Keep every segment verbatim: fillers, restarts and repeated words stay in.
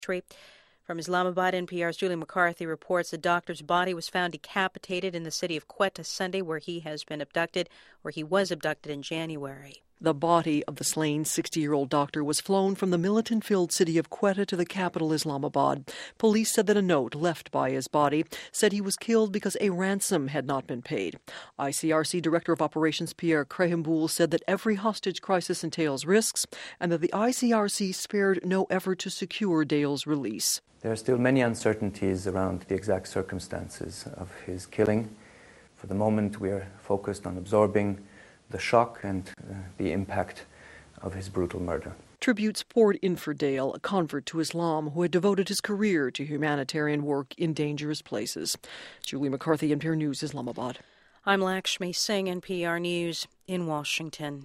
From Islamabad, N P R's Julie McCarthy reports the doctor's body was found decapitated in the city of Quetta Sunday, where he has been abducted, where he was abducted in January. The body of the slain sixty-year-old doctor was flown from the militant-filled city of Quetta to the capital, Islamabad. Police said that a note left by his body said he was killed because a ransom had not been paid. I C R C Director of Operations Pierre Krahenbuhl said that every hostage crisis entails risks and that the I C R C spared no effort to secure Dale's release. There are still many uncertainties around the exact circumstances of his killing. For the moment, we are focused on absorbing the shock and uh, the impact of his brutal murder. Tributes poured in for Dale, a convert to Islam who had devoted his career to humanitarian work in dangerous places. Julie McCarthy, N P R News, Islamabad. I'm Lakshmi Singh, N P R News in Washington.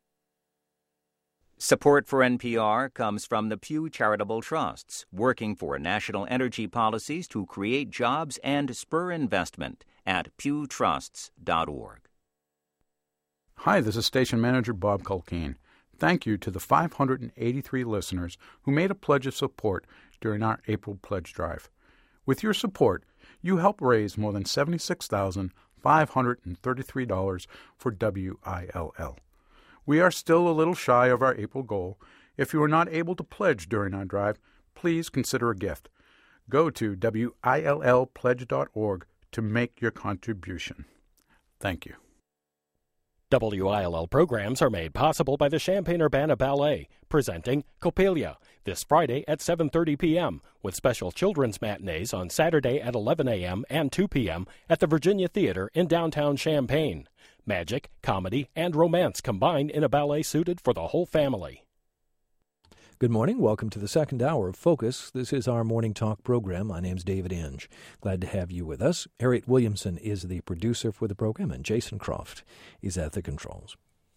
Support for N P R comes from the Pew Charitable Trusts, working for national energy policies to create jobs and spur investment at pew trusts dot org. Hi, this is Station Manager Bob Culkeen. Thank you to the five hundred eighty-three listeners who made a pledge of support during our April pledge drive. With your support, you help raise more than seventy-six thousand five hundred thirty-three dollars for W I L L. We are still a little shy of our April goal. If you are not able to pledge during our drive, please consider a gift. Go to W I L L pledge dot org to make your contribution. Thank you. W I L L programs are made possible by the Champaign-Urbana Ballet, presenting Coppelia, this Friday at seven thirty p.m., with special children's matinees on Saturday at eleven a.m. and two p.m. at the Virginia Theater in downtown Champaign. Magic, comedy, and romance combined in a ballet suited for the whole family. Good morning. Welcome to the second hour of Focus. This is our morning talk program. My name's David Inge. Glad to have you with us. Harriet Williamson is the producer for the program, and Jason Croft is at the controls.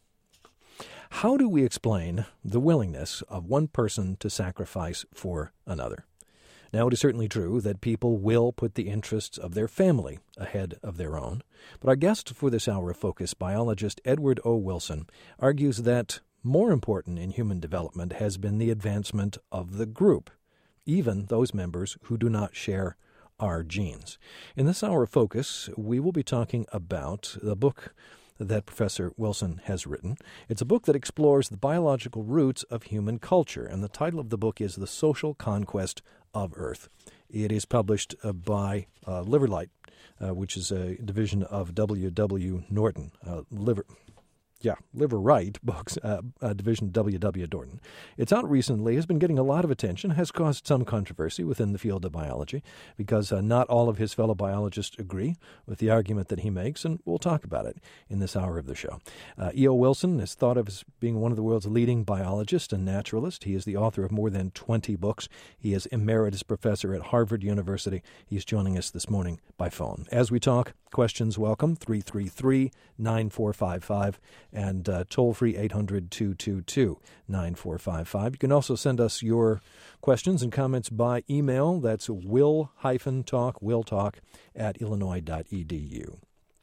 How do we explain the willingness of one person to sacrifice for another? Now, it is certainly true that people will put the interests of their family ahead of their own, but our guest for this hour of Focus, biologist Edward O. Wilson, argues that more important in human development has been the advancement of the group, even those members who do not share our genes. In this hour of Focus, we will be talking about the book that Professor Wilson has written. It's a book that explores the biological roots of human culture, and the title of the book is The Social Conquest of Earth. It is published uh, by uh, Liverlight, uh, which is a division of W W. Norton. Uh, Liver... Yeah, Liver Right Books, uh, uh, Division W W. Norton. It's out recently, has been getting a lot of attention, has caused some controversy within the field of biology because uh, not all of his fellow biologists agree with the argument that he makes, and we'll talk about it in this hour of the show. Uh, E O. Wilson is thought of as being one of the world's leading biologists and naturalists. He is the author of more than twenty books. He is emeritus professor at Harvard University. He's joining us this morning by phone. As we talk, questions welcome, three three three, nine four five five, and uh, toll-free eight hundred, two two two, nine four five five. You can also send us your questions and comments by email. That's will-talk, willtalk at illinois dot e d u.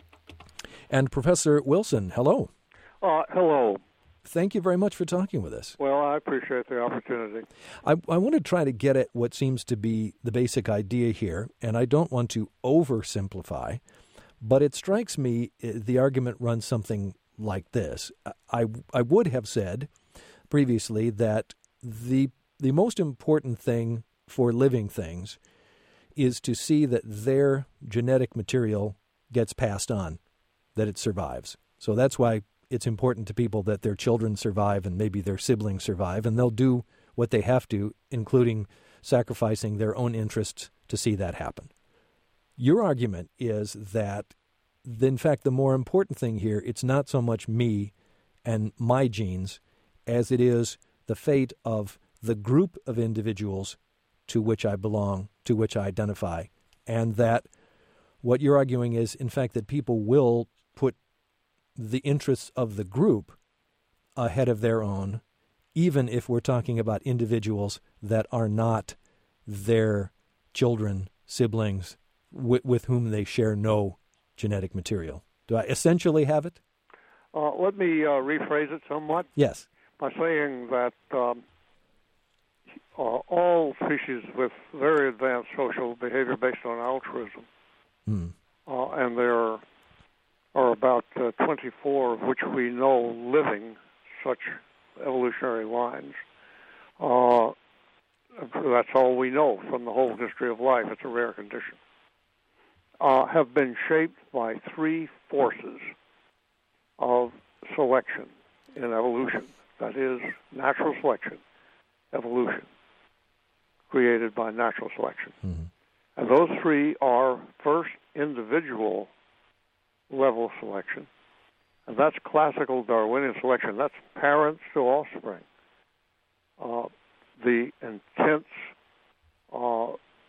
And Professor Wilson, hello. Uh, hello. Thank you very much for talking with us. Well, I appreciate the opportunity. I, I want to try to get at what seems to be the basic idea here, and I don't want to oversimplify, but it strikes me the argument runs something like this. I, I would have said previously that the the most important thing for living things is to see that their genetic material gets passed on, that it survives. So that's why it's important to people that their children survive and maybe their siblings survive, and they'll do what they have to, including sacrificing their own interests to see that happen. Your argument is that, in fact, the more important thing here, it's not so much me and my genes as it is the fate of the group of individuals to which I belong, to which I identify, and that what you're arguing is, in fact, that people will put the interests of the group ahead of their own, even if we're talking about individuals that are not their children, siblings, with, with whom they share no genetic material. Do I essentially have it? Uh, let me uh, rephrase it somewhat. Yes. By saying that um, uh, all species with very advanced social behavior based on altruism, mm. uh, and there are about uh, twenty-four of which we know living such evolutionary lines. Uh, that's all we know from the whole history of life. It's a rare condition. Uh, have been shaped by three forces of selection in evolution. That is, natural selection, evolution, created by natural selection. Mm-hmm. And those three are, first, individual level selection, and that's classical Darwinian selection. That's parents to offspring. Uh, the intense uh,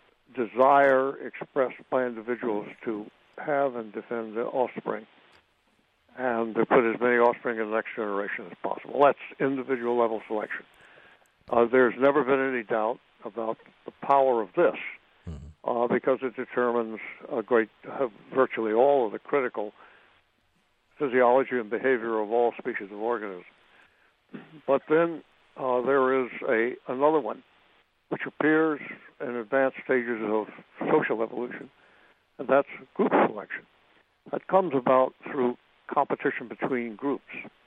desire expressed by individuals to have and defend the offspring and to put as many offspring in the next generation as possible. That's individual level selection. Uh, there's never been any doubt about the power of this mm-hmm. uh, because it determines a great, uh, virtually all of the critical physiology and behavior of all species of organisms. But then uh, there is a another one which appears in advanced stages of social evolution, and that's group selection. That comes about through competition between groups,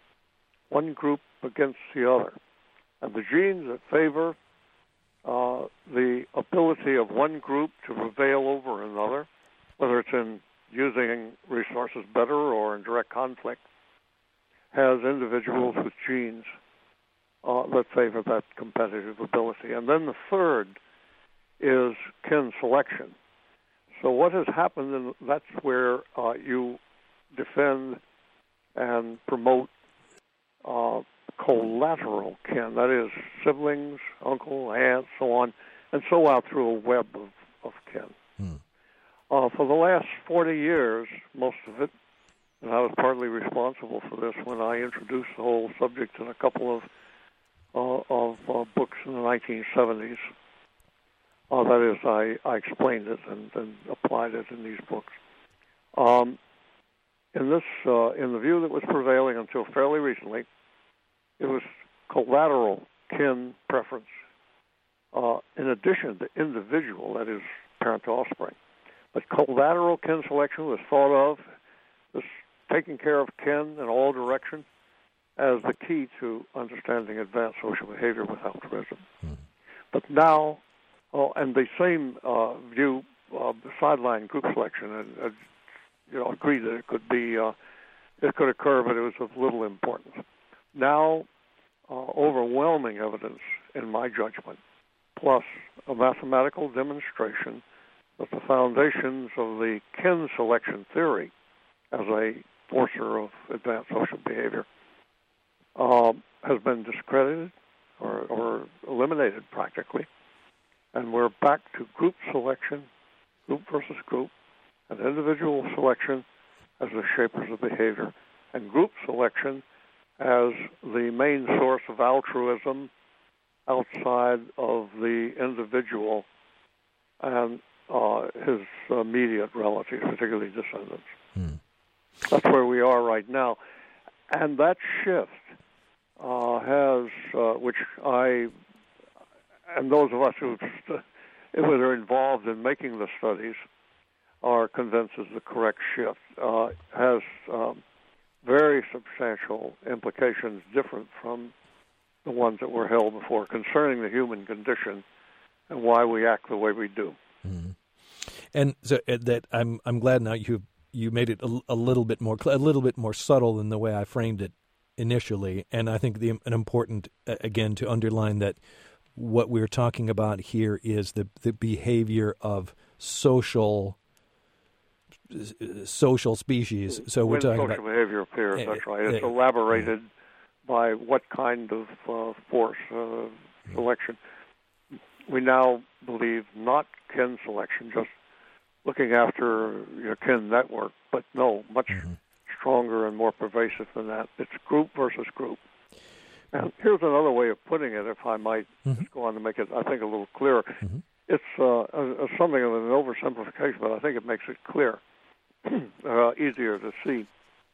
one group against the other. And the genes that favor uh, the ability of one group to prevail over another, whether it's in using resources better or in direct conflict, has individuals with genes uh, that favor that competitive ability. And then the third is kin selection. So what has happened, and that's where uh, you defend and promote uh, collateral kin, that is, siblings, uncle, aunt, so on, and so out through a web of, of kin. Hmm. Uh, for the last forty years, most of it, and I was partly responsible for this when I introduced the whole subject in a couple of uh, of uh, books in the nineteen seventies. Uh, that is, I, I explained it and, and applied it in these books. Um, in this, uh, in the view that was prevailing until fairly recently, it was collateral kin preference, uh, in addition to individual, that is, parent to offspring. But collateral kin selection was thought of as taking care of kin in all directions as the key to understanding advanced social behavior with altruism. Mm. But now, oh, and the same uh, view, uh, sideline group selection, and uh, you know, agreed that it could be, uh, it could occur, but it was of little importance. Now, uh, overwhelming evidence, in my judgment, plus a mathematical demonstration that the foundations of the kin selection theory as a forcer of advanced social behavior uh, has been discredited or, or eliminated practically. And we're back to group selection, group versus group, and individual selection as the shapers of behavior, and group selection as the main source of altruism outside of the individual and uh, his immediate relatives, particularly descendants. Hmm. That's where we are right now. And that shift uh, has, uh, which I, and those of us who are involved in making the studies are convinced is the correct shift, uh, has um, very substantial implications different from the ones that were held before concerning the human condition and why we act the way we do. Mm-hmm. And so uh, that I'm I'm glad now you you made it a, a little bit more a little bit more subtle than the way I framed it initially. And I think the an important uh, again to underline that what we're talking about here is the the behavior of social uh, social species. So we're when talking social about behavior appears. Uh, that's right. It's uh, elaborated by what kind of uh, force uh, selection. We now believe not kin selection, just looking after your kin network, but no, much mm-hmm. stronger and more pervasive than that. It's group versus group. And here's another way of putting it, if I might mm-hmm. just go on to make it, I think, a little clearer. Mm-hmm. It's uh, a, a something of an oversimplification, but I think it makes it clear, uh, easier to see,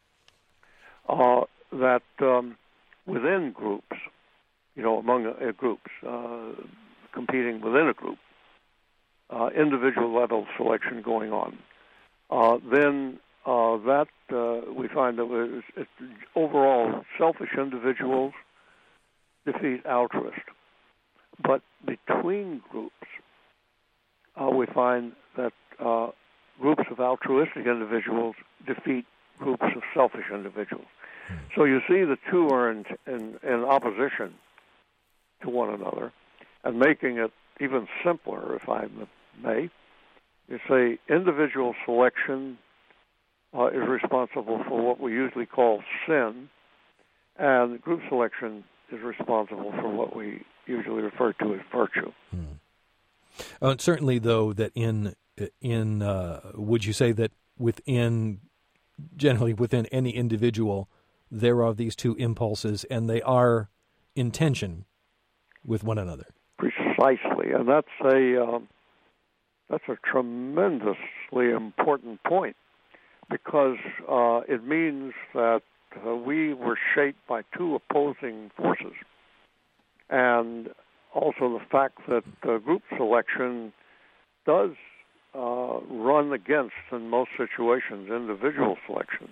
uh, that um, within groups, you know, among uh, groups, uh, competing within a group, uh, individual level selection going on, uh, then uh, that uh, we find that it's, it's overall selfish individuals defeat altruist. But between groups, uh, we find that uh, groups of altruistic individuals defeat groups of selfish individuals. So you see the two are in, in, in opposition to one another, and making it even simpler, if I may, you say individual selection uh, is responsible for what we usually call sin, and group selection is responsible for what we usually refer to as virtue. Hmm. Uh, certainly, though, that in in uh, would you say that within generally within any individual there are these two impulses, and they are in tension with one another? Precisely, and that's a um, that's a tremendously important point, because uh, it means that uh, we were shaped by two opposing forces, and also the fact that uh, group selection does uh, run against, in most situations, individual selection.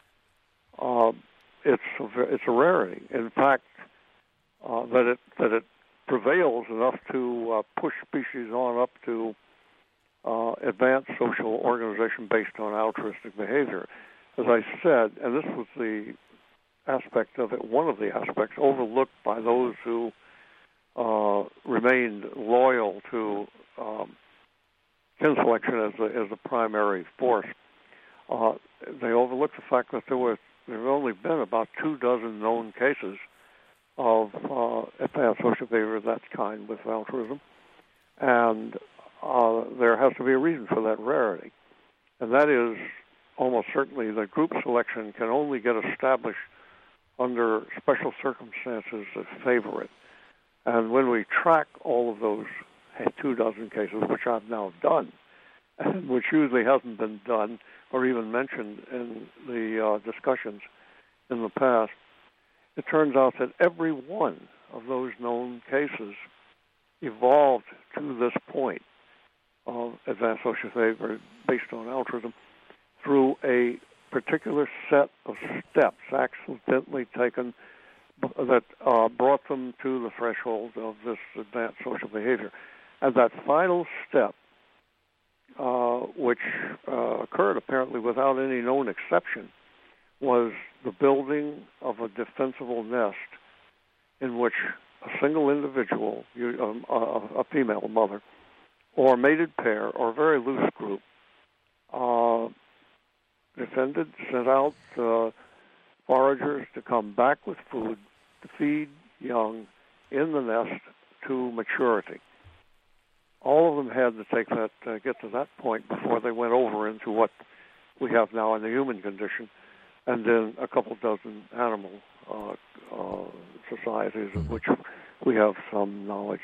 Uh, it's a, it's a rarity. In fact, uh, that it that it prevails enough to uh, push species on up to uh, advanced social organization based on altruistic behavior. As I said, and this was the aspect of it, one of the aspects overlooked by those who uh, remained loyal to um, kin selection as the, as the primary force. Uh, they overlooked the fact that there was there have only been about two dozen known cases of uh, advanced social behavior of that kind with altruism, and uh, there has to be a reason for that rarity, and that is almost certainly that group selection can only get established under special circumstances that favor it. And when we track all of those two dozen cases, which I've now done, and which usually hasn't been done or even mentioned in the uh, discussions in the past, it turns out that every one of those known cases evolved to this point of advanced social behavior based on altruism through a particular set of steps accidentally taken that uh, brought them to the threshold of this advanced social behavior. And that final step, uh, which uh, occurred apparently without any known exception, was the building of a defensible nest in which a single individual, um, a, a female mother, or a mated pair, or a very loose group, uh, defended, sent out uh, foragers to come back with food to feed young in the nest to maturity. All of them had to take that, uh, get to that point before they went over into what we have now in the human condition, and then a couple dozen animal uh, uh, societies of which we have some knowledge.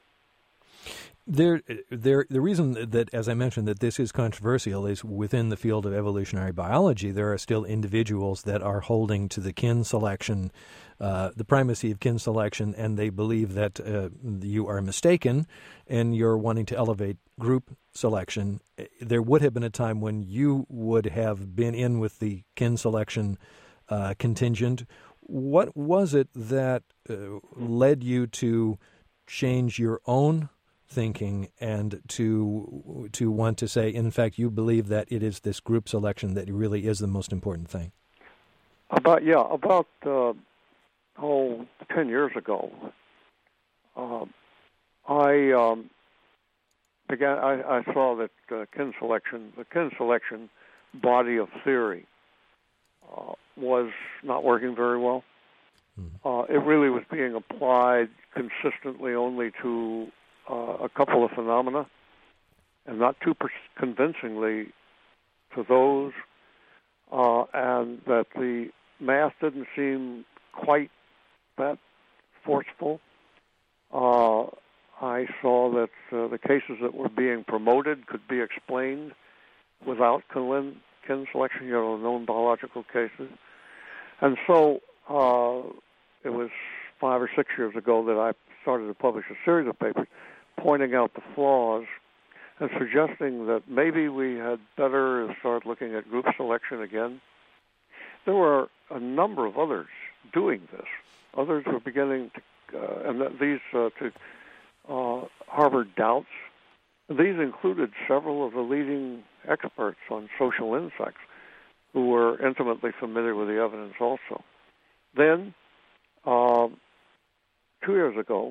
There, there, the reason that, as I mentioned, that this is controversial is within the field of evolutionary biology, there are still individuals that are holding to the kin selection, uh, the primacy of kin selection, and they believe that uh, you are mistaken and you're wanting to elevate group selection. There would have been a time when you would have been in with the kin selection uh, contingent. What was it that uh, led you to change your own thinking and to to want to say, in fact, you believe that it is this group selection that really is the most important thing? About yeah, about uh, oh ten years ago, uh, I um, began. I, I saw that uh, kin selection, the kin selection body of theory, uh, was not working very well. Mm-hmm. Uh, it really was being applied consistently only to Uh, a couple of phenomena, and not too per- convincingly to those, uh, and that the math didn't seem quite that forceful. Uh, I saw that uh, the cases that were being promoted could be explained without kin, kin selection, you know, known biological cases. And so uh, it was five or six years ago that I started to publish a series of papers pointing out the flaws and suggesting that maybe we had better start looking at group selection again. There were a number of others doing this. Others were beginning to, uh, and these uh, to uh, Harvard doubts. These included several of the leading experts on social insects who were intimately familiar with the evidence also. Then, uh, two years ago,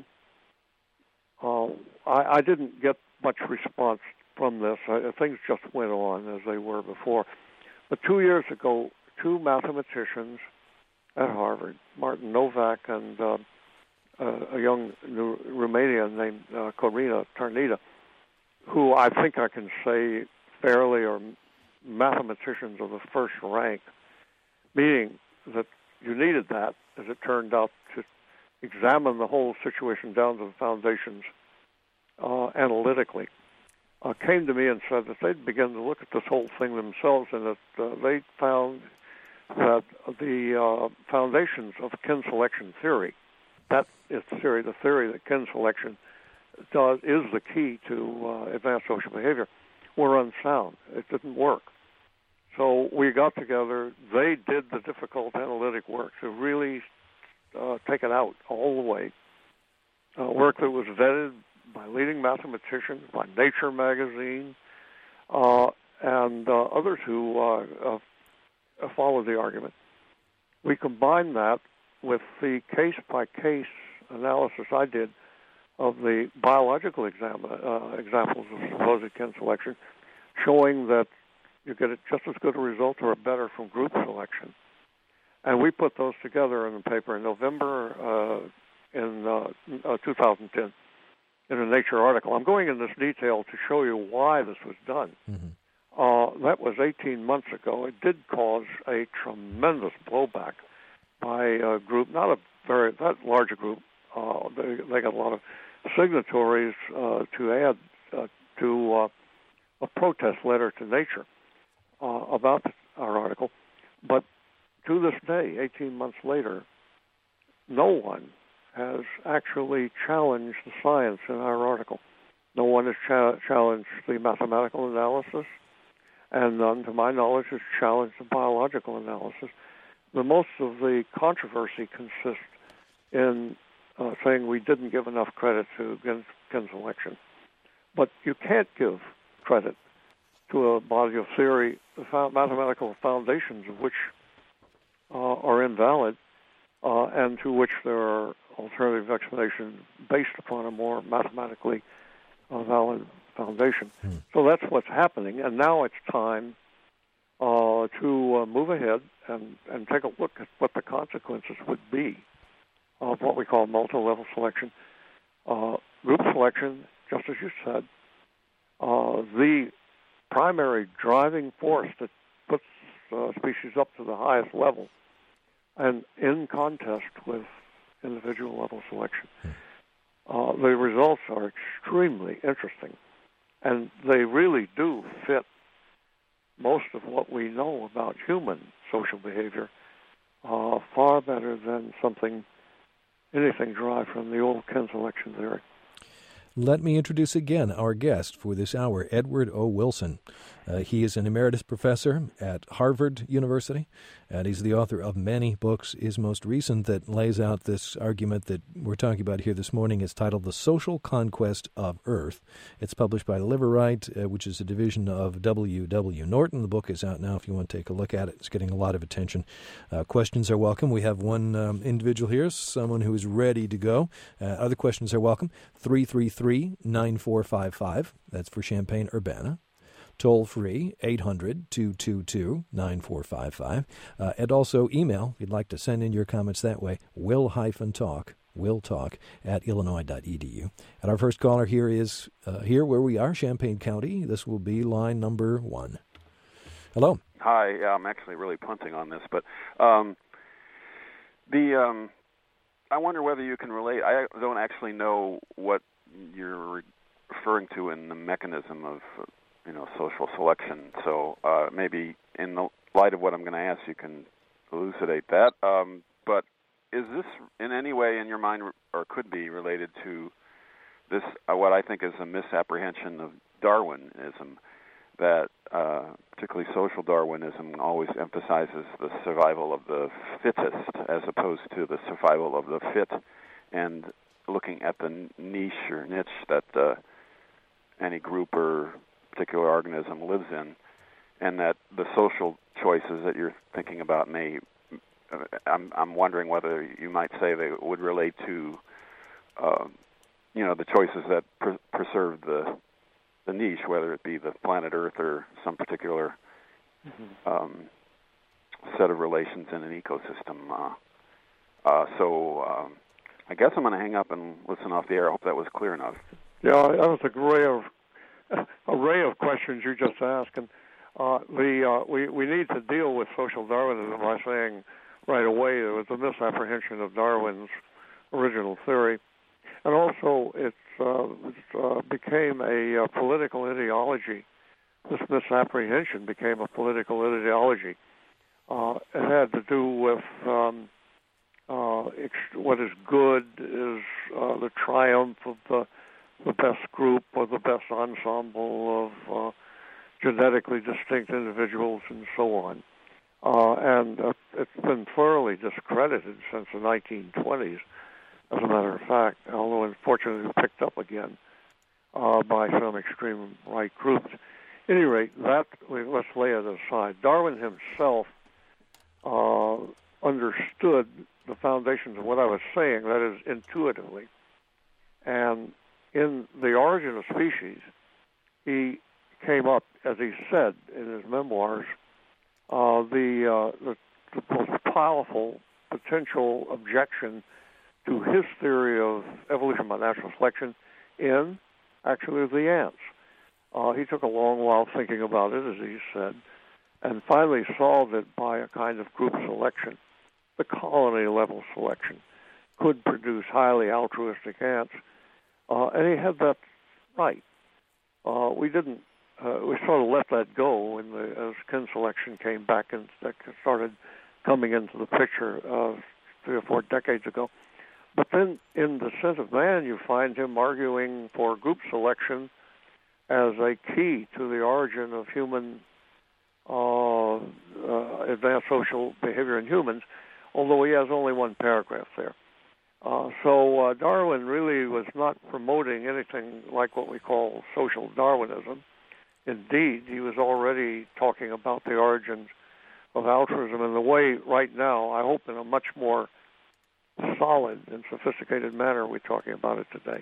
uh, I, I didn't get much response from this. I, things just went on as they were before. But two years ago, two mathematicians at Harvard, Martin Novak and uh, uh, a young new Romanian named uh, Corina Tarnita, who I think I can say fairly are mathematicians of the first rank, meaning that you needed that, as it turned out, to examine the whole situation down to the foundations uh, analytically, uh, came to me and said that they'd begin to look at this whole thing themselves, and that uh, they found that the uh, foundations of kin selection theory, that is the theory, the theory that kin selection does is the key to uh, advanced social behavior, were unsound. It didn't work. So we got together. They did the difficult analytic work to really uh, take it out all the way. Uh, work that was vetted by leading mathematicians, by Nature magazine, uh, and uh, others who uh, uh, followed the argument. We combined that with the case-by-case analysis I did of the biological exam- uh, examples of supposed kin selection, showing that you get just as good a result or better from group selection. And we put those together in the paper in November uh, in uh, uh, two thousand ten in a Nature article. I'm going in this detail to show you why this was done. Mm-hmm. Uh, that was eighteen months ago. It did cause a tremendous blowback by a group, not a very that large a group. Uh, they, they got a lot of signatories uh, to add uh, to uh, a protest letter to Nature uh, about our article. But to this day, eighteen months later, no one has actually challenged the science in our article. No one has cha- challenged the mathematical analysis, and none, to my knowledge, has challenged the biological analysis. The most of the controversy consists in uh, saying we didn't give enough credit to kin selection. But you can't give credit to a body of theory, the fa- mathematical foundations of which uh, are invalid, uh, and to which there are alternative explanations based upon a more mathematically uh, valid foundation. Hmm. So that's what's happening, and now it's time uh, to uh, move ahead and, and take a look at what the consequences would be of what we call multi-level selection. Uh, group selection, just as you said, uh, the primary driving force that puts uh, species up to the highest level and in contest with individual level selection. Hmm. Uh, the results are extremely interesting, and they really do fit most of what we know about human social behavior uh, far better than something, anything derived from the old kin selection theory. Let me introduce again our guest for this hour, Edward O. Wilson. Uh, he is an emeritus professor at Harvard University, and he's the author of many books. His most recent that lays out this argument that we're talking about here this morning is titled The Social Conquest of Earth. It's published by Liverite, uh, which is a division of W W. Norton. The book is out now if you want to take a look at it. It's getting a lot of attention. Uh, questions are welcome. We have one um, individual here, someone who is ready to go. Uh, other questions are welcome. three three three, nine four five five. That's for Champaign-Urbana. Toll free, eight hundred, two two two, nine four five five. Uh, and also email, if you'd like to send in your comments that way, will-talk, will-talk at illinois dot e d u. And our first caller here is uh, here where we are, Champaign County. This will be line number one. Hello. Hi. Yeah, I'm actually really punting on this, but um, the um, I wonder whether you can relate. I don't actually know what you're referring to in the mechanism of uh, you know, social selection. So uh, maybe in the light of what I'm going to ask, you can elucidate that. Um, but is this in any way in your mind, or could be related to this uh, what I think is a misapprehension of Darwinism, that uh, particularly social Darwinism always emphasizes the survival of the fittest as opposed to the survival of the fit, and looking at the niche or niche that uh, any group or particular organism lives in, and that the social choices that you're thinking about may, uh, I'm, I'm wondering whether you might say they would relate to, uh, you know, the choices that pre- preserve the the niche, whether it be the planet Earth or some particular mm-hmm. um, set of relations in an ecosystem. Uh, uh, so um, I guess I'm going to hang up and listen off the air. I hope that was clear enough. Yeah, that was a array of array of questions you just asked, and uh, the uh, we we need to deal with social Darwinism by saying right away there was a misapprehension of Darwin's original theory, and also it uh, it, uh, became a uh, political ideology. This misapprehension became a political ideology. Uh, it had to do with um, uh, ex- what is good is uh, the triumph of the the best group or the best ensemble of uh, genetically distinct individuals and so on. Uh, and uh, it's been thoroughly discredited since the nineteen twenties, as a matter of fact, although unfortunately picked up again uh, by some extreme right groups. At any rate, that, let's lay it aside. Darwin himself uh, understood the foundations of what I was saying, that is, intuitively. And in The Origin of Species, he came up, as he said in his memoirs, uh, the, uh, the, the most powerful potential objection to his theory of evolution by natural selection in, actually, the ants. Uh, he took a long while thinking about it, as he said, and finally solved it by a kind of group selection. The colony-level selection could produce highly altruistic ants, uh, and he had that right. Uh, we didn't. Uh, we sort of let that go when the as kin selection came back and started coming into the picture uh, three or four decades ago. But then, in The Descent of Man, you find him arguing for group selection as a key to the origin of human uh, uh, advanced social behavior in humans, although he has only one paragraph there. Uh, so uh, Darwin really was not promoting anything like what we call social Darwinism. Indeed, he was already talking about the origins of altruism in the way, right now, I hope in a much more solid and sophisticated manner we're talking about it today.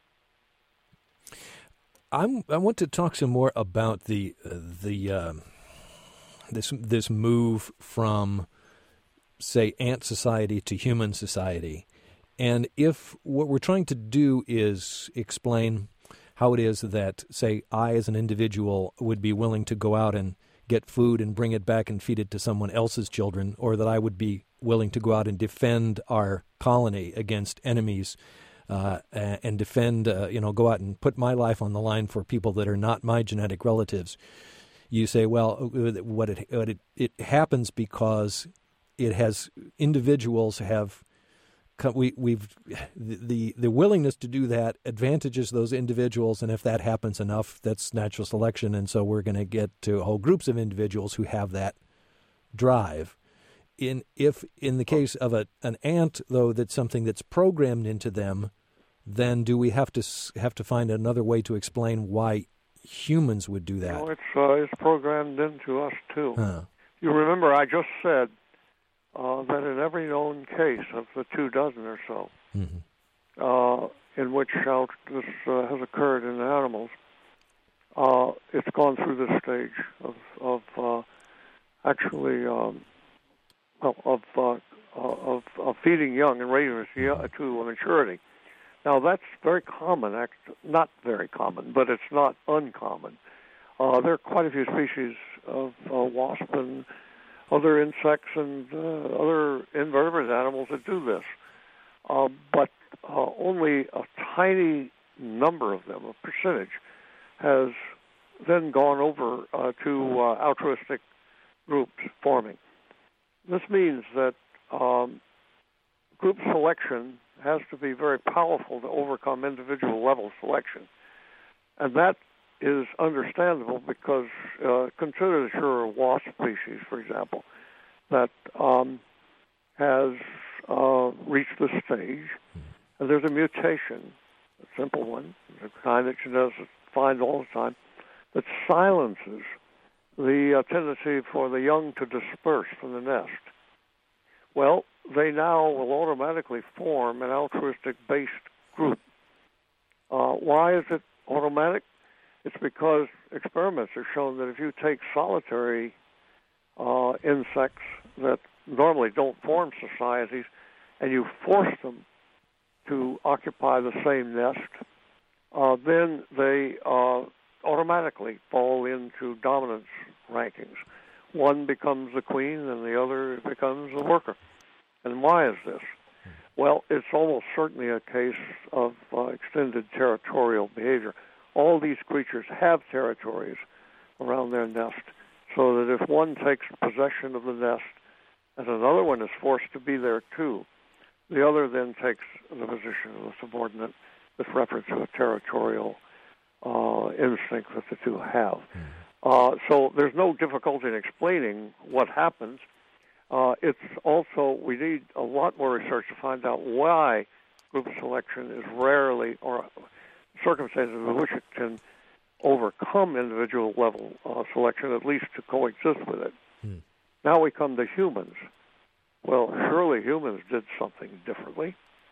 I'm, I want to talk some more about the uh, the uh, this this move from, say, ant society to human society, and if what we're trying to do is explain how it is that, say, I as an individual would be willing to go out and get food and bring it back and feed it to someone else's children, or that I would be willing to go out and defend our colony against enemies. Uh, and defend, uh, you know, go out and put my life on the line for people that are not my genetic relatives. You say, well, what it what it, it happens because it has individuals have we we've the the willingness to do that advantages those individuals, and if that happens enough, that's natural selection, and so we're going to get to whole groups of individuals who have that drive. In if in the case of a an ant, though, that's something that's programmed into them, then do we have to have to find another way to explain why humans would do that? No, it's uh, it's programmed into us too. Huh. You remember I just said uh, that in every known case of the two dozen or so, mm-hmm. uh, in which uh, this uh, has occurred in animals, uh, it's gone through this stage of of uh, actually. Um, Of, uh, of of feeding young and raising it to maturity. Now that's very common, not very common, but it's not uncommon. Uh, there are quite a few species of uh, wasp and other insects and uh, other invertebrate animals that do this, uh, but uh, only a tiny number of them, a percentage, has then gone over uh, to uh, altruistic groups forming. This means that um, group selection has to be very powerful to overcome individual level selection. And that is understandable because uh, consider that you're a wasp species, for example, that um, has uh, reached this stage, and there's a mutation, a simple one, the kind that geneticists find all the time, that silences the uh, tendency for the young to disperse from the nest. Well, they now will automatically form an altruistic-based group. Uh, why is it automatic? It's because experiments have shown that if you take solitary uh, insects that normally don't form societies and you force them to occupy the same nest, uh, then they uh, automatically fall into dominance rankings. One becomes the queen and the other becomes the worker. And why is this? Well, it's almost certainly a case of uh, extended territorial behavior. All these creatures have territories around their nest, so that if one takes possession of the nest and another one is forced to be there too, the other then takes the position of the subordinate with reference to a territorial uh, instinct that the two have. Uh, so there's no difficulty in explaining what happens. Uh, it's also, we need a lot more research to find out why group selection is rarely, or circumstances in which it can overcome individual level uh, selection, at least to coexist with it. Hmm. Now we come to humans. Well, surely humans did something differently.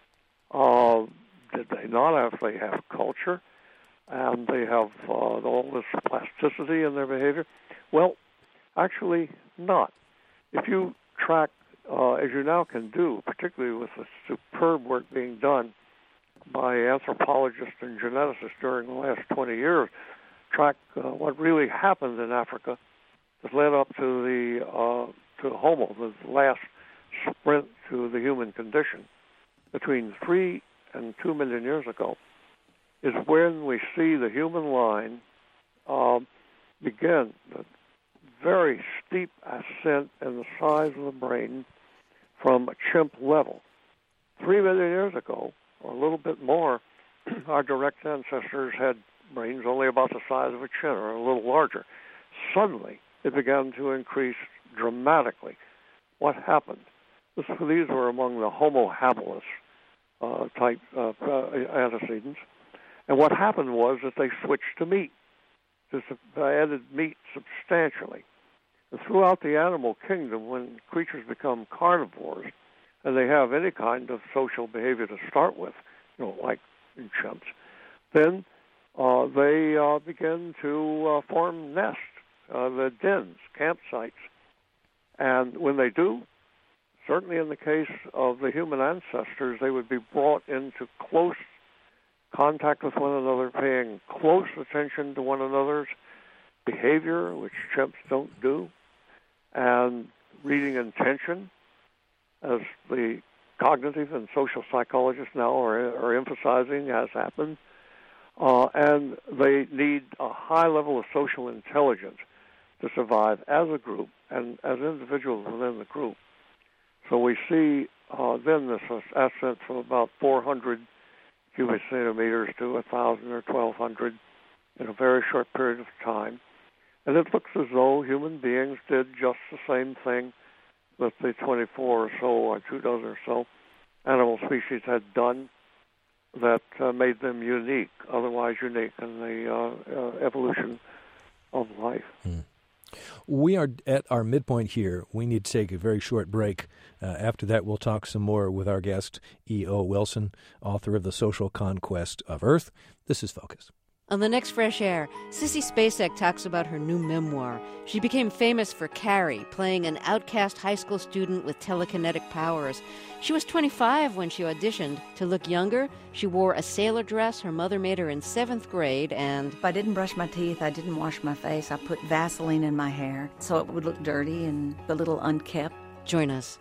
Uh, did they not have, they have culture, and they have uh, all this plasticity in their behavior? Well, actually not. If you track, uh, as you now can do, particularly with the superb work being done by anthropologists and geneticists during the last twenty years, track uh, what really happened in Africa that led up to the uh, to Homo, the last sprint to the human condition, between three and two million years ago, is when we see the human line uh, begin the very steep ascent in the size of the brain from a chimp level. Three million years ago, or a little bit more, our direct ancestors had brains only about the size of a chin or a little larger. Suddenly, it began to increase dramatically. What happened? This, these were among the Homo habilis uh, type uh, uh, antecedents. And what happened was that they switched to meat. Just added meat substantially. And throughout the animal kingdom, when creatures become carnivores, and they have any kind of social behavior to start with, you know, like in chimps, then uh, they uh, begin to uh, form nests, uh, the dens, campsites. And when they do, certainly in the case of the human ancestors, they would be brought into close contact with one another, paying close attention to one another's behavior, which chimps don't do, and reading intention, as the cognitive and social psychologists now are, are emphasizing has happened. Uh, and they need a high level of social intelligence to survive as a group and as individuals within the group. So we see uh, then this ascent from about four hundred cubic centimeters to one thousand or twelve hundred in a very short period of time. And it looks as though human beings did just the same thing that the twenty-four or so, or two dozen or so animal species had done that uh, made them unique, otherwise unique in the uh, uh, evolution of life. Hmm. We are at our midpoint here. We need to take a very short break. Uh, after that, we'll talk some more with our guest, E O. Wilson, author of The Social Conquest of Earth. This is Focus. On the next Fresh Air, Sissy Spacek talks about her new memoir. She became famous for Carrie, playing an outcast high school student with telekinetic powers. She was twenty-five when she auditioned. To look younger, she wore a sailor dress her mother made her in seventh grade, and if I didn't brush my teeth, I didn't wash my face, I put Vaseline in my hair so it would look dirty and a little unkempt. Join us.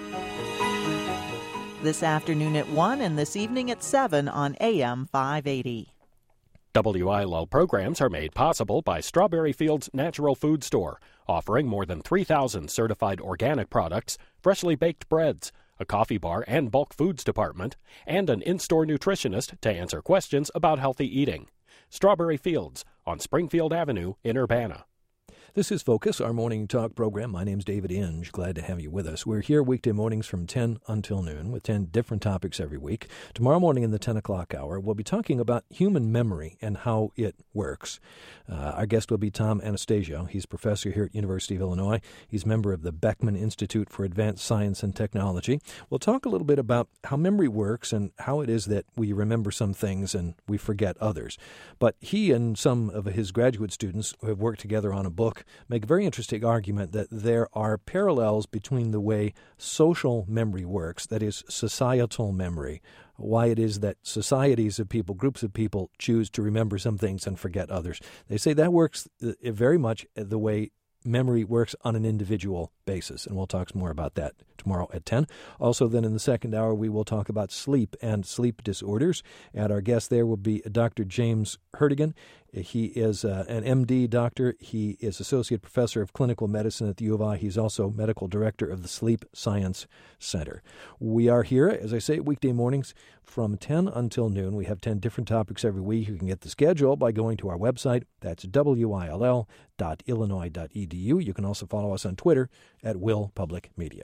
This afternoon at one and this evening at seven on A M five eighty. W I L L programs are made possible by Strawberry Fields Natural Food Store, offering more than three thousand certified organic products, freshly baked breads, a coffee bar and bulk foods department, and an in-store nutritionist to answer questions about healthy eating. Strawberry Fields on Springfield Avenue in Urbana. This is Focus, our morning talk program. My name's David Inge. Glad to have you with us. We're here weekday mornings from ten until noon with ten different topics every week. Tomorrow morning in the ten o'clock hour, we'll be talking about human memory and how it works. Uh, our guest will be Tom Anastasio. He's professor here at University of Illinois. He's member of the Beckman Institute for Advanced Science and Technology. We'll talk a little bit about how memory works and how it is that we remember some things and we forget others. But he and some of his graduate students who have worked together on a book make a very interesting argument that there are parallels between the way social memory works, that is, societal memory, why it is that societies of people, groups of people, choose to remember some things and forget others. They say that works very much the way memory works on an individual basis, and we'll talk more about that tomorrow at ten. Also, then in the second hour, we will talk about sleep and sleep disorders, and our guest there will be Doctor James Hurtigan. He is uh, an M D doctor. He is associate professor of clinical medicine at the U of I. He's also medical director of the Sleep Science Center. We are here, as I say, weekday mornings from ten until noon. We have ten different topics every week. You can get the schedule by going to our website. That's W I L L dot illinois dot e d u. You can also follow us on Twitter at Will Public Media.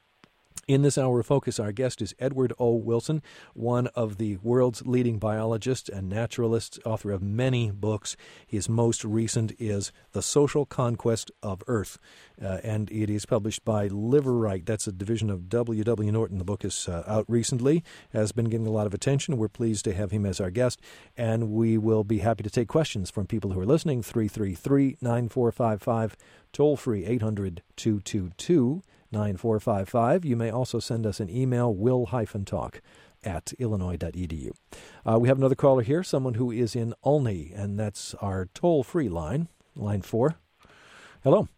In this hour of Focus, our guest is Edward O. Wilson, one of the world's leading biologists and naturalists, author of many books. His most recent is The Social Conquest of Earth, uh, and it is published by Liverite. That's a division of W W. Norton. The book is uh, out recently, has been getting a lot of attention. We're pleased to have him as our guest, and we will be happy to take questions from people who are listening. three three three, nine four five five, toll-free eight hundred, two two two, nine four five five. You may also send us an email, will-talk at illinois dot e d u. Uh, we have another caller here, someone who is in Olney, and that's our toll-free line, line four. Hello.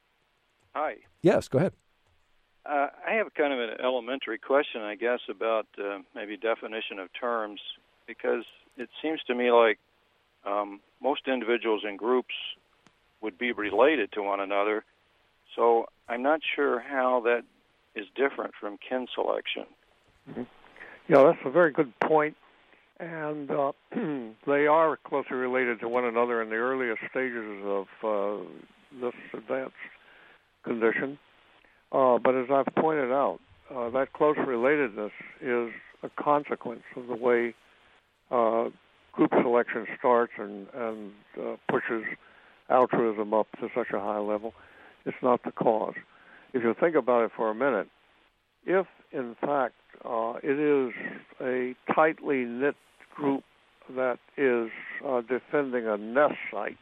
Hi. Yes, go ahead. Uh, I have kind of an elementary question, I guess, about uh, maybe definition of terms, because it seems to me like um, most individuals in groups would be related to one another. So I'm not sure how that is different from kin selection. Mm-hmm. Yeah, that's a very good point. And uh, they are closely related to one another in the earliest stages of uh, this advanced condition. Uh, but as I've pointed out, uh, that close relatedness is a consequence of the way uh, group selection starts and, and uh, pushes altruism up to such a high level. It's not the cause. If you think about it for a minute, if, in fact, uh, it is a tightly knit group that is uh, defending a nest site,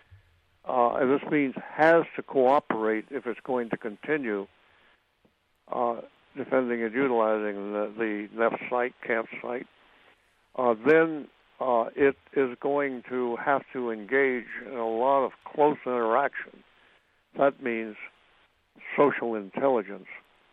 uh, and this means has to cooperate if it's going to continue uh, defending and utilizing the, the nest site, campsite, uh, then uh, it is going to have to engage in a lot of close interaction. That means social intelligence.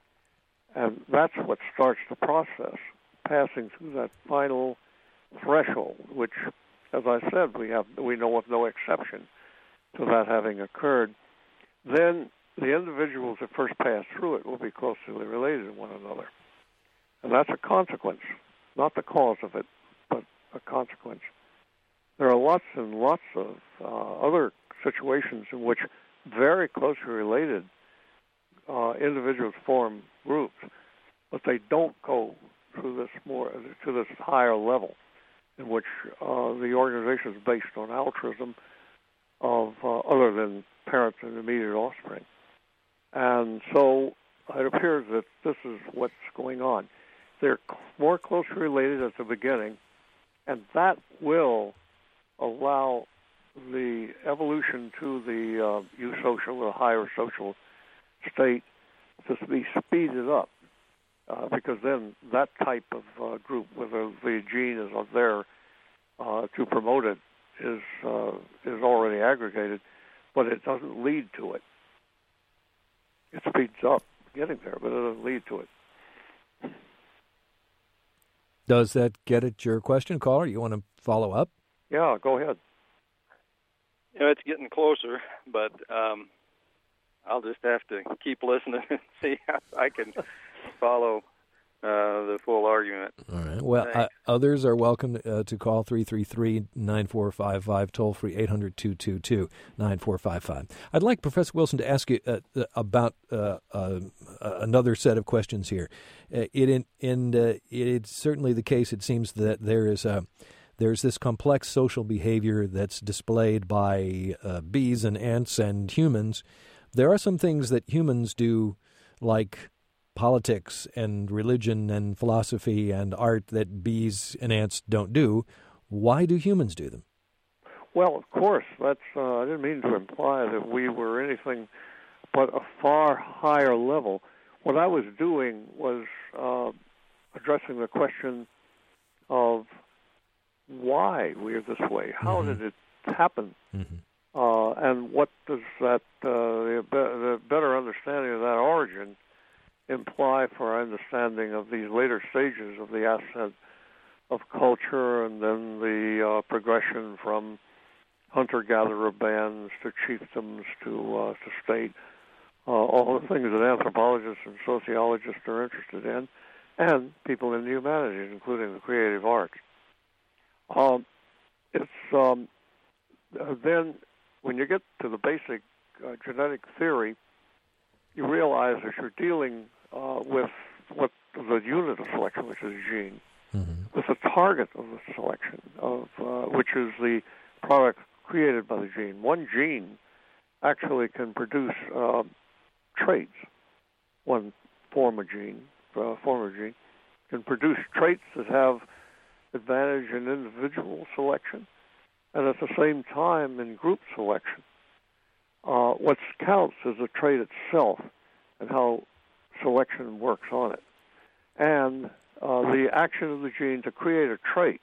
And that's what starts the process, passing through that final threshold, which, as I said, we have we know of no exception to that having occurred. Then the individuals that first pass through it will be closely related to one another. And that's a consequence, not the cause of it, but a consequence. There are lots and lots of uh, other situations in which very closely related uh, individuals form groups, but they don't go through this more to this higher level, in which uh, the organization is based on altruism of uh, other than parents and immediate offspring. And so it appears that this is what's going on. They're more closely related at the beginning, and that will allow the evolution to the uh, eusocial or higher social state to be speeded up, uh, because then that type of uh, group, whether the gene is up there uh, to promote it, is uh, is already aggregated, but it doesn't lead to it. It speeds up getting there, but it doesn't lead to it. Does that get at your question, caller? You want to follow up? Yeah, go ahead. You know, it's getting closer, but um, I'll just have to keep listening and see how I can follow uh, the full argument. All right. Well, uh, others are welcome uh, to call three three three, nine four five five, toll free eight hundred, two two two, nine four five five. I'd like Professor Wilson to ask you uh, about uh, uh, another set of questions here. Uh, it in, in uh, it's certainly the case. It seems that there is a there's this complex social behavior that's displayed by uh, bees and ants and humans. There are some things that humans do, like politics and religion and philosophy and art, that bees and ants don't do. Why do humans do them? Well, of course, that's. Uh, I didn't mean to imply that we were anything but a far higher level. What I was doing was uh, addressing the question of why we are this way. How mm-hmm. did it happen? Mm-hmm. Uh, and what does that, uh, the, the better understanding of that origin imply for our understanding of these later stages of the ascent of culture, and then the uh, progression from hunter-gatherer bands to chiefdoms to uh, to state, uh, all the things that anthropologists and sociologists are interested in, and people in the humanities, including the creative arts. Um, it's um, then when you get to the basic uh, genetic theory, you realize that you're dealing uh, with what the unit of selection, which is a gene, mm-hmm. with the target of the selection, of uh, which is the product created by the gene. One gene actually can produce uh, traits. One form of gene, uh, form of gene, can produce traits that have advantage in individual selection, and at the same time in group selection. Uh, what counts is the trait itself and how selection works on it. And uh, the action of the gene to create a trait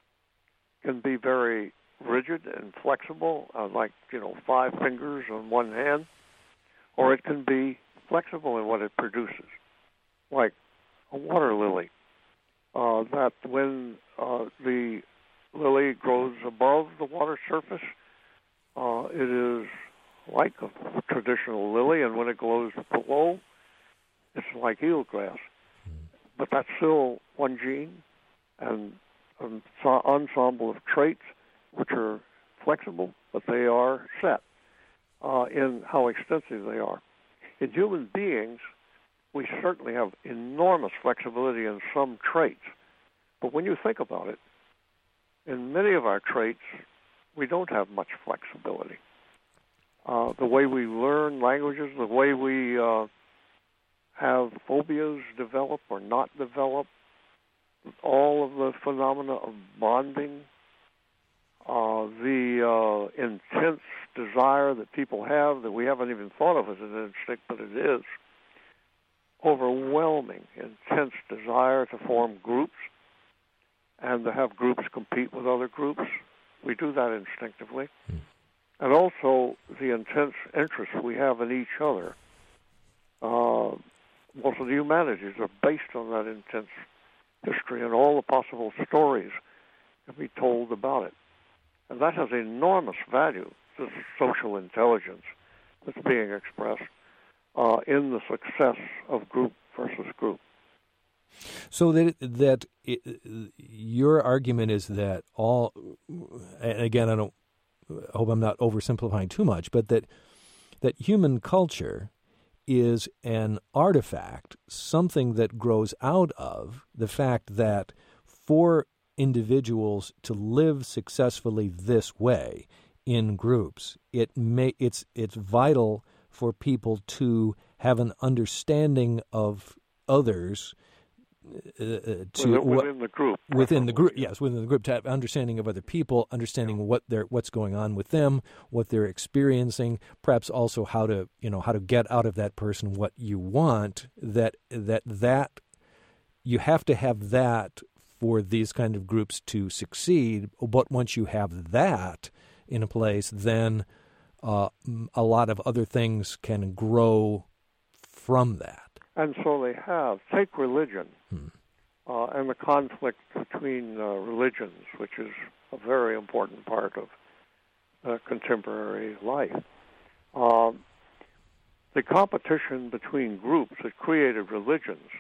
can be very rigid and flexible, uh, like, you know, five fingers on one hand, or it can be flexible in what it produces, like a water lily, uh, that when uh, the lily grows above the water surface, uh, it is like a traditional lily, and when it grows below, it's like eelgrass. But that's still one gene and an ensemble of traits which are flexible, but they are set uh, in how extensive they are. In human beings, we certainly have enormous flexibility in some traits. But when you think about it, in many of our traits, we don't have much flexibility. Uh, the way we learn languages, the way we uh, have phobias develop or not develop, all of the phenomena of bonding, uh, the uh, intense desire that people have that we haven't even thought of as an instinct, but it is, overwhelming, intense desire to form groups and to have groups compete with other groups. We do that instinctively. Mm. And also the intense interest we have in each other. Uh, most of the humanities are based on that intense history, and all the possible stories can be told about it. And that has enormous value, this social intelligence that's being expressed uh, in the success of group versus group. So that that it, your argument is that all, and again, I don't I hope I'm not oversimplifying too much, but that that human culture is an artifact, something that grows out of the fact that for individuals to live successfully this way in groups, it may it's it's vital for people to have an understanding of others. Uh, to within, within the group, within the group, yes, within the group, to have understanding of other people, understanding yeah. what they're, what's going on with them, what they're experiencing, perhaps also how to, you know, how to get out of that person what you want. That that that you have to have that for these kind of groups to succeed. But once you have that in a place, then uh, a lot of other things can grow from that. And so they have. Take religion hmm. uh, and the conflict between uh, religions, which is a very important part of uh, contemporary life. Um, the competition between groups that created religions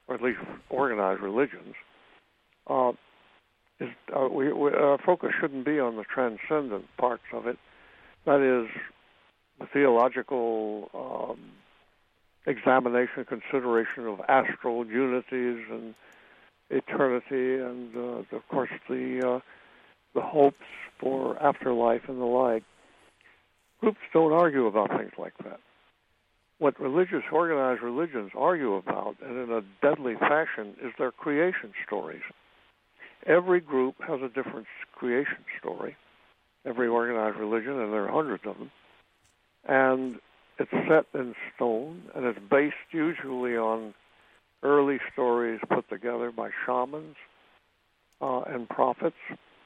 or at least organized religions, uh, is uh, we, we, our focus shouldn't be on the transcendent parts of it. That is, the theological um, examination, consideration of astral unities and eternity, and uh, of course the uh, the hopes for afterlife and the like. Groups don't argue about things like that. What religious, organized religions argue about, and in a deadly fashion, is their creation stories. Every group has a different creation story, every organized religion, and there are hundreds of them. And it's set in stone, and it's based usually on early stories put together by shamans uh, and prophets,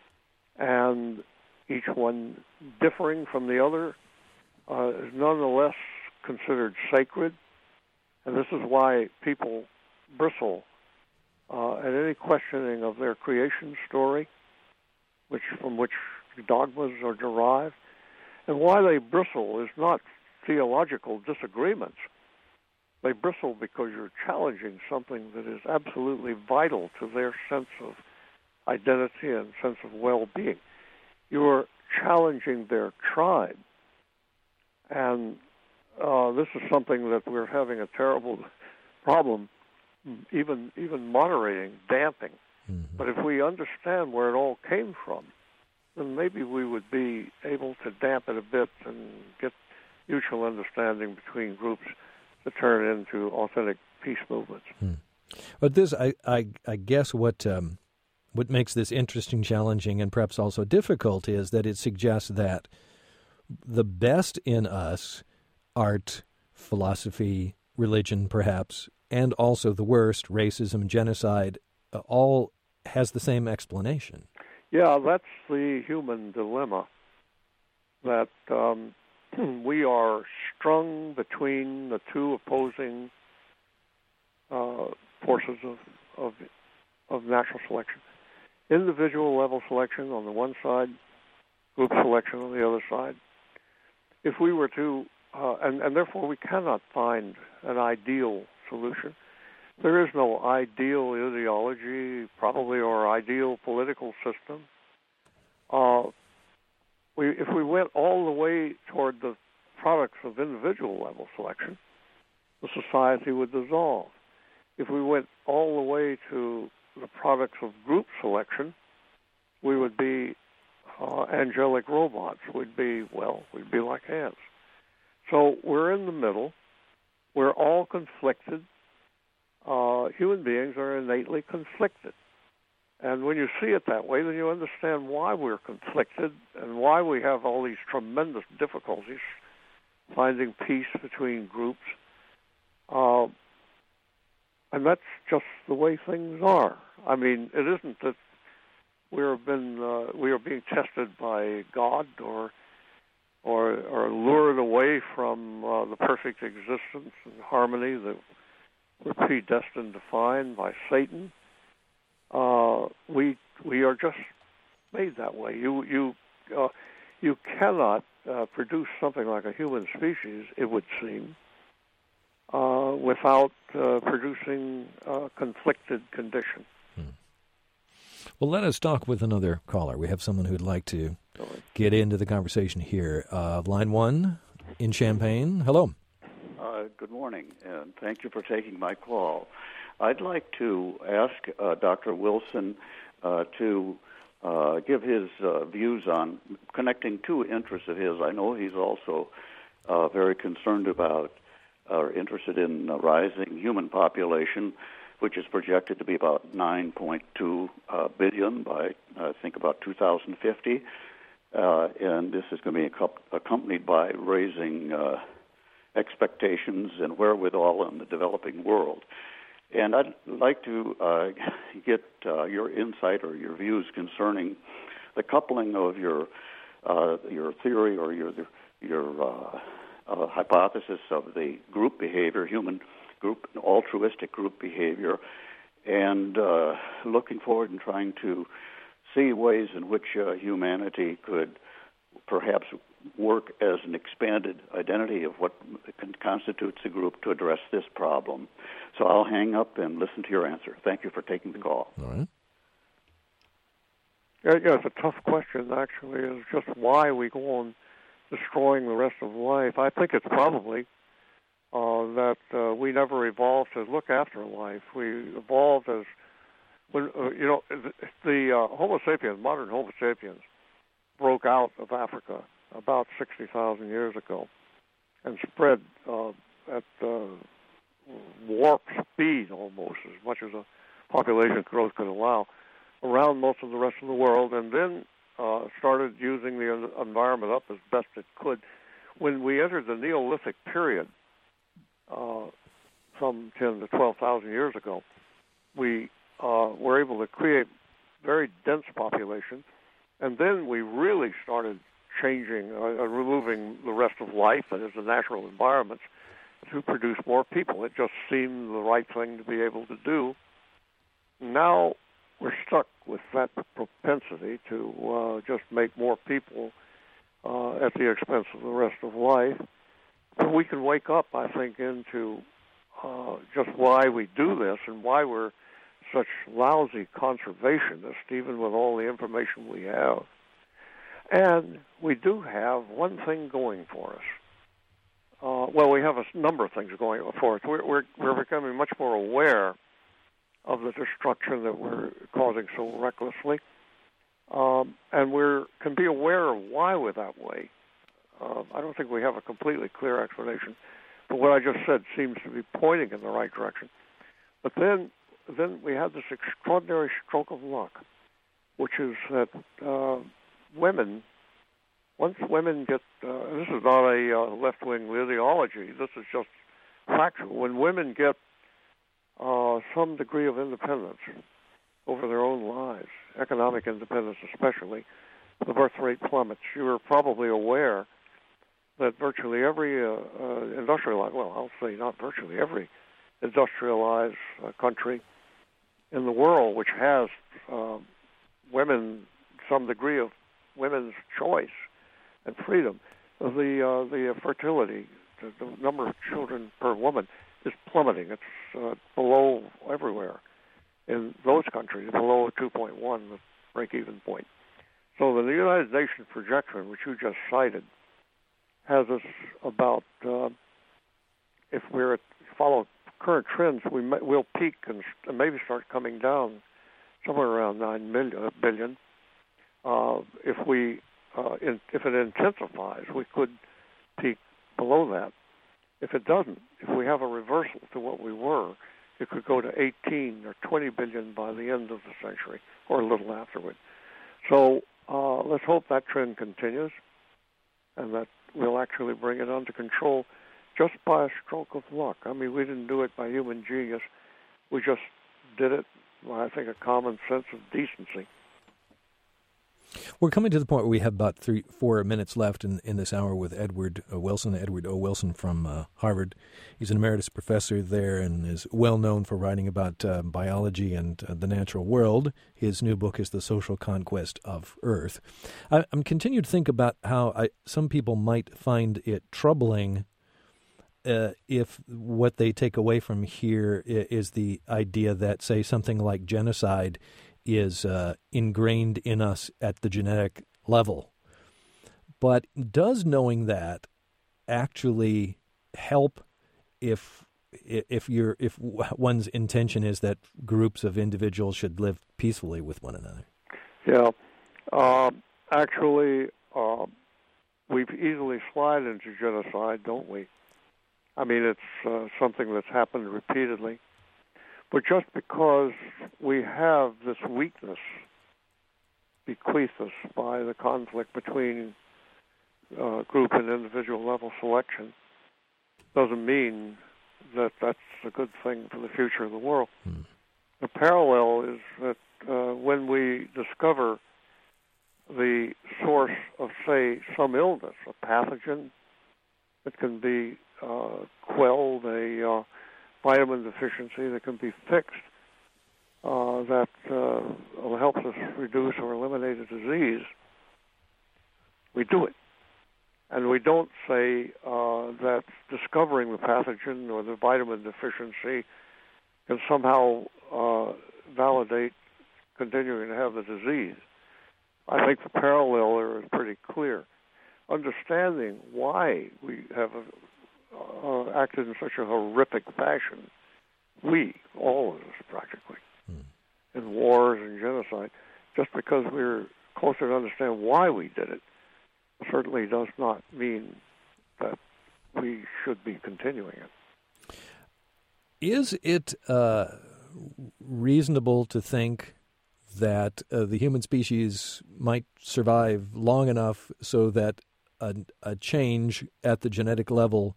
and each one differing from the other uh, is nonetheless considered sacred. And this is why people bristle uh, at any questioning of their creation story, which from which dogmas are derived. And why they bristle is not theological disagreements. They bristle because you're challenging something that is absolutely vital to their sense of identity and sense of well-being. You're challenging their tribe. And uh, this is something that we're having a terrible problem, even even moderating, damping. Mm-hmm. But if we understand where it all came from, then maybe we would be able to damp it a bit and get mutual understanding between groups to turn into authentic peace movements. Hmm. But this, I, I, I guess, what um, what makes this interesting, challenging, and perhaps also difficult is that it suggests that the best in us, art, philosophy, religion, perhaps, and also the worst, racism, genocide, uh, all has the same explanation. Yeah, that's the human dilemma, that um, we are strung between the two opposing uh, forces of, of of natural selection. Individual level selection on the one side, group selection on the other side. If we were to, uh, and, and therefore we cannot find an ideal solution. There is no ideal ideology, probably, or ideal political system. Uh, we, if we went all the way toward the products of individual level selection, the society would dissolve. If we went all the way to the products of group selection, we would be uh, angelic robots. We'd be, well, we'd be like ants. So we're in the middle. We're all conflicted. Uh, human beings are innately conflicted. And when you see it that way, then you understand why we're conflicted and why we have all these tremendous difficulties finding peace between groups. Uh, and that's just the way things are. I mean, it isn't that we're been uh, we are being tested by God or or, or lured away from uh, the perfect existence and harmony that we're predestined to find by Satan. Uh, we we are just made that way. You you uh, you cannot uh, produce something like a human species, it would seem, uh, without uh, producing a conflicted condition. Hmm. Well, let us talk with another caller. We have someone who'd like to get into the conversation here. Uh, line one in Champaign. Hello. Uh, good morning, and thank you for taking my call. I'd like to ask uh, Doctor Wilson uh, to uh, give his uh, views on connecting two interests of his. I know he's also uh, very concerned about or interested in the rising human population, which is projected to be about nine point two uh, billion by, I think, about two thousand fifty. Uh, and this is going to be accompanied by raising uh, expectations and wherewithal in the developing world. And I'd like to uh, get uh, your insight or your views concerning the coupling of your uh, your theory or your your uh, uh, hypothesis of the group behavior, human group, altruistic group behavior, and uh, looking forward and trying to see ways in which uh, humanity could perhaps work as an expanded identity of what constitutes a group to address this problem. So I'll hang up and listen to your answer. Thank you for taking the call. All right. Yeah, yeah, it's a tough question, actually, is just why we go on destroying the rest of life. I think it's probably uh, that uh, we never evolved to look after life. We evolved as, when uh, you know, the, the uh, Homo sapiens, modern Homo sapiens, broke out of Africa about sixty thousand years ago and spread uh, at uh, warp speed almost, as much as a population growth could allow, around most of the rest of the world, and then uh, started using the environment up as best it could. When we entered the Neolithic period, uh, some ten to twelve thousand years ago, we uh, were able to create very dense populations, and then we really started changing, uh, removing the rest of life, that is the natural environments, to produce more people. It just seemed the right thing to be able to do. Now we're stuck with that propensity to uh, just make more people uh, at the expense of the rest of life. But we can wake up, I think, into uh, just why we do this and why we're such lousy conservationists, even with all the information we have. And we do have one thing going for us. Uh, well, we have a number of things going for us. We're, we're, we're becoming much more aware of the destruction that we're causing so recklessly. Um, and we can be aware of why we're that way. Uh, I don't think we have a completely clear explanation, but what I just said seems to be pointing in the right direction. But then then we have this extraordinary stroke of luck, which is that uh, women, once women get, uh, this is not a uh, left-wing ideology, this is just factual. When women get Uh, some degree of independence over their own lives, economic independence especially, the birth rate plummets. You are probably aware that virtually every uh, uh, industrialized, well, I'll say not virtually, every industrialized uh, country in the world which has uh, women, some degree of women's choice and freedom, the, uh, the fertility, the, the number of children per woman is plummeting. It's uh, below everywhere in those countries, below two point one, the break-even point. So the United Nations projection, which you just cited, has us about, uh, if we're at, follow current trends, we may, we'll peak and, and maybe start coming down somewhere around nine million, billion. Uh, if we, uh, in, if it intensifies, we could peak below that. If it doesn't, if we have a reversal to what we were, it could go to eighteen or twenty billion by the end of the century, or a little afterward. So uh, let's hope that trend continues, and that we'll actually bring it under control just by a stroke of luck. I mean, we didn't do it by human genius. We just did it by, I think, a common sense of decency. We're coming to the point where we have about three, four minutes left in, in this hour with Edward uh, Wilson, Edward O. Wilson from uh, Harvard. He's an emeritus professor there and is well known for writing about uh, biology and uh, the natural world. His new book is The Social Conquest of Earth. I, I'm continuing to think about how I, some people might find it troubling uh, if what they take away from here is the idea that, say, something like genocide is uh, ingrained in us at the genetic level. But does knowing that actually help if if you're if one's intention is that groups of individuals should live peacefully with one another? Yeah, uh, actually, uh, we've easily slide into genocide, don't we? I mean, it's uh, something that's happened repeatedly. But just because we have this weakness bequeathed us by the conflict between uh, group and individual level selection doesn't mean that that's a good thing for the future of the world. Hmm. The parallel is that uh, when we discover the source of, say, some illness, a pathogen that can be uh, quelled, a uh, vitamin deficiency that can be fixed, uh, that uh, helps us reduce or eliminate a disease, we do it. And we don't say uh, that discovering the pathogen or the vitamin deficiency can somehow uh, validate continuing to have the disease. I think the parallel there is pretty clear. Understanding why we have uh, acted in such a horrific fashion, we, all of us practically, mm. in wars and genocide, just because we're closer to understand why we did it, certainly does not mean that we should be continuing it. Is it uh, reasonable to think that uh, the human species might survive long enough so that a, a change at the genetic level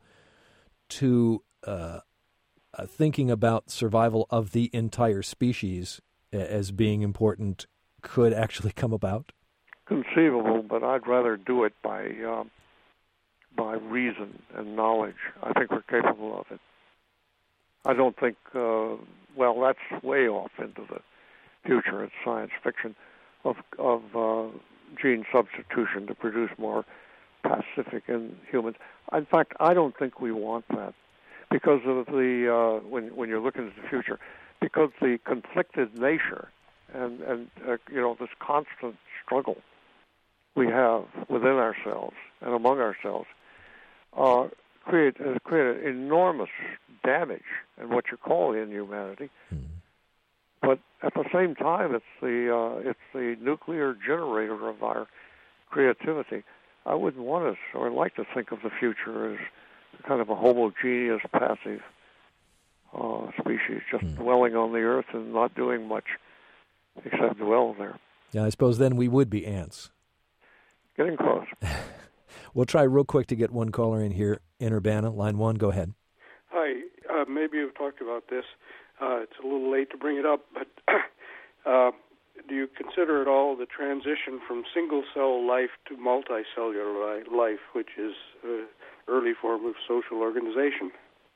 to uh, uh, thinking about survival of the entire species as being important could actually come about? Conceivable, but I'd rather do it by um, by reason and knowledge. I think we're capable of it. I don't think, uh, well, that's way off into the future. It's science fiction of of uh, gene substitution to produce more Pacific in humans. In fact, I don't think we want that because of the uh, when when you're looking at the future, because the conflicted nature and and uh, you know this constant struggle we have within ourselves and among ourselves uh, create has created enormous damage in what you call inhumanity. Mm. But at the same time, it's the uh, it's the nuclear generator of our creativity. I wouldn't want us, or I'd like to think of the future as kind of a homogeneous, passive uh, species, just mm. dwelling on the earth and not doing much except dwell there. Yeah, I suppose then we would be ants. Getting close. We'll try real quick to get one caller in here. In Urbana, line one, go ahead. Hi, uh, maybe you've talked about this. Uh, it's a little late to bring it up, but uh, do you consider at all the transition from single-cell life to multicellular life, which is an early form of social organization?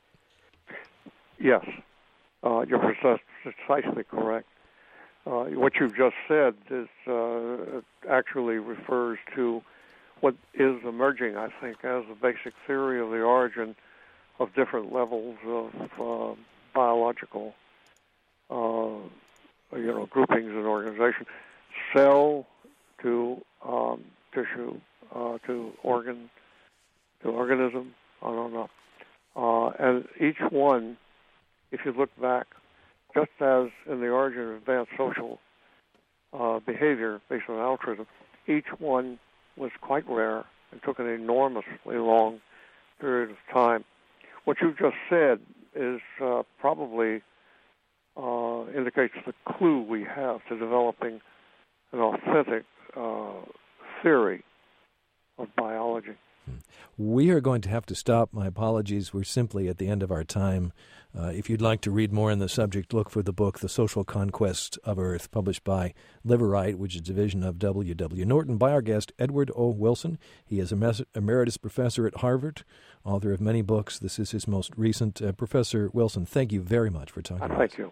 Yes, uh, you're precisely correct. Uh, what you've just said is uh, actually refers to what is emerging, I think, as a basic theory of the origin of different levels of uh, biological, uh, you know, groupings and organization, cell to um, tissue uh, to organ to organism, on and on. Uh, and each one, if you look back, just as in the origin of advanced social uh, behavior based on altruism, each one was quite rare and took an enormously long period of time. What you just said is uh, probably uh, indicates the clue we have to developing an authentic uh, theory of biology. We are going to have to stop. My apologies. We're simply at the end of our time. Uh, if you'd like to read more on the subject, look for the book, The Social Conquest of Earth, published by Liverite, which is a division of W W Norton, by our guest, Edward O. Wilson. He is a mes- emeritus professor at Harvard, author of many books. This is his most recent. Uh, Professor Wilson, thank you very much for talking to us. Thank you.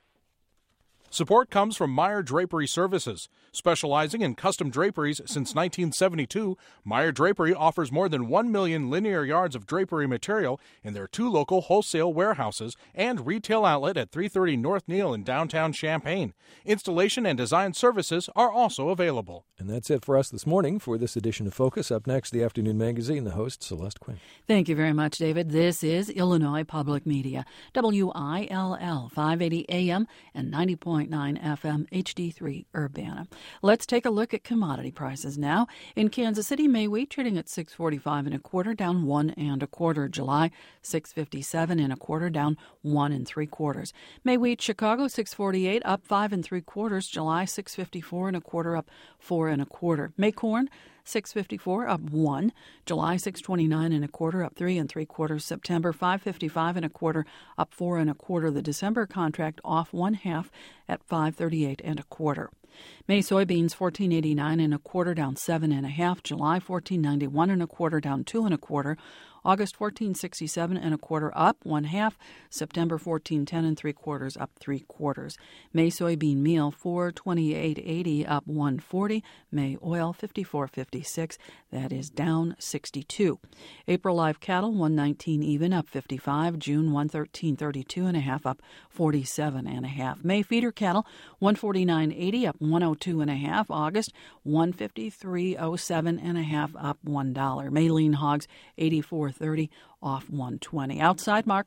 Support comes from Meyer Drapery Services. Specializing in custom draperies since nineteen seventy-two, Meyer Drapery offers more than one million linear yards of drapery material in their two local wholesale warehouses and retail outlet at three thirty North Neal in downtown Champaign. Installation and design services are also available. And that's it for us this morning for this edition of Focus. Up next, the Afternoon Magazine, the host, Celeste Quinn. Thank you very much, David. This is Illinois Public Media, W I L L, five eighty A M and ninety point nine F M, H D three Urbana. Let's take a look at commodity prices now. In Kansas City, May wheat trading at six forty-five and a quarter, down one and a quarter. July, six fifty-seven and a quarter, down one and three quarters. May wheat Chicago, six forty-eight, up five and three quarters. July, six fifty-four and a quarter, up four and a quarter. May corn, six fifty-four, up one. July, six twenty-nine and a quarter, up three and three quarters. September, five fifty-five and a quarter, up four and a quarter. The December contract off one half at five thirty-eight and a quarter. May soybeans, fourteen eighty-nine and a quarter, down seven and a half. July, fourteen ninety-one and a quarter, down two and a quarter. August fourteen sixty-seven and a quarter, up one half. September fourteen ten and three quarters, up three quarters. May soybean meal four twenty-eight eighty, up one forty. May oil fifty-four fifty-six, that is down sixty-two. April live cattle one nineteen even, up fifty-five. June one thirteen thirty-two and a half, up forty-seven and a half. May feeder cattle one forty-nine eighty, up one oh two and a half. August one fifty-three oh seven and a half, up one dollar. May lean hogs eighty-four thirty, off one twenty. Outside market